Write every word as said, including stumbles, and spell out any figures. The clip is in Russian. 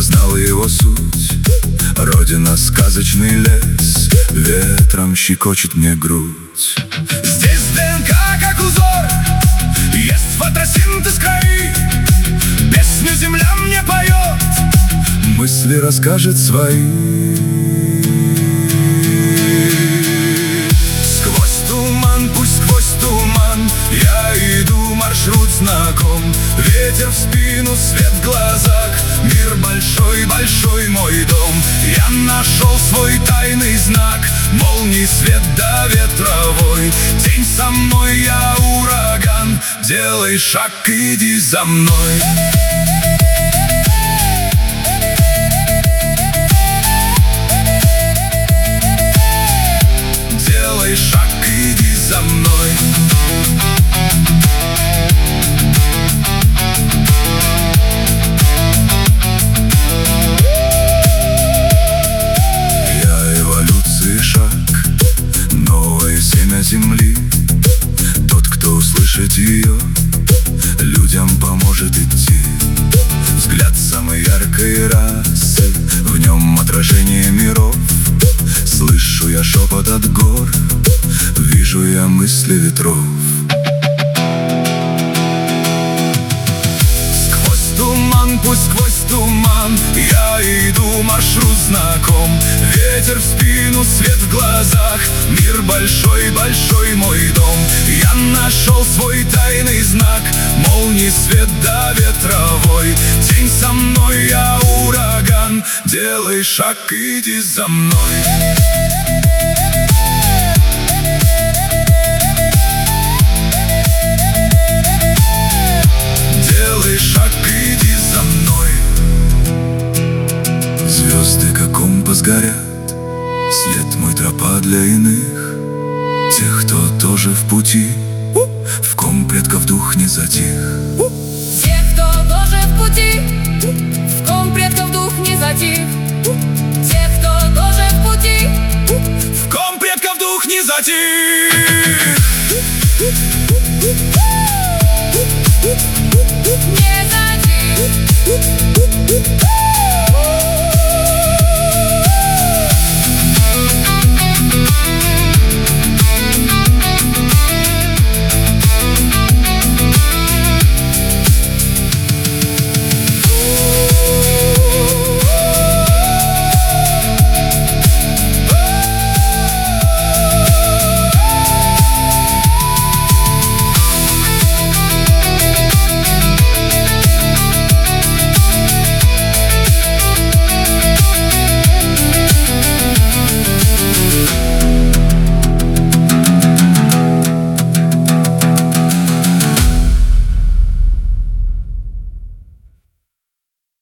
познал его суть. Родина — сказочный лес, ветром щекочет мне грудь. Здесь ДНК как узор, есть фотосинтез крови. Песню земля мне поет, мысли расскажет свои. Сквозь туман, пусть сквозь туман, я иду, маршрут знаком. Ветер в спину, свет в глазах, мир большой, большой мой дом. Я нашел свой тайный знак, молний свет да ветровой. День со мной, я ураган, делай шаг, иди за мной. Делай шаг, иди за мной. Я эволюции шаг, новое семя земли. Тот, кто услышит ее, людям поможет идти. Взгляд самой яркой расы, в нем отражение миров. Слышу я шепот от гор, вижу я мысли ветров. Сквозь туман, пусть сквозь туман, я иду, маршрут знаком. Ветер в спину, свет в глазах, мир большой, большой мой дом. Я нашел свой тайный знак, молний свет да ветровой. День со мной, я ураган, делай шаг, иди за мной. Делай шаг, иди за мной. Звезды как компас горят, свет мой тропа для иных, тех, кто тоже в пути, в ком предков дух не затих. Тех, кто тоже в пути, в ком предков дух не затих. Тех, кто тоже в пути, в ком предков дух не затих.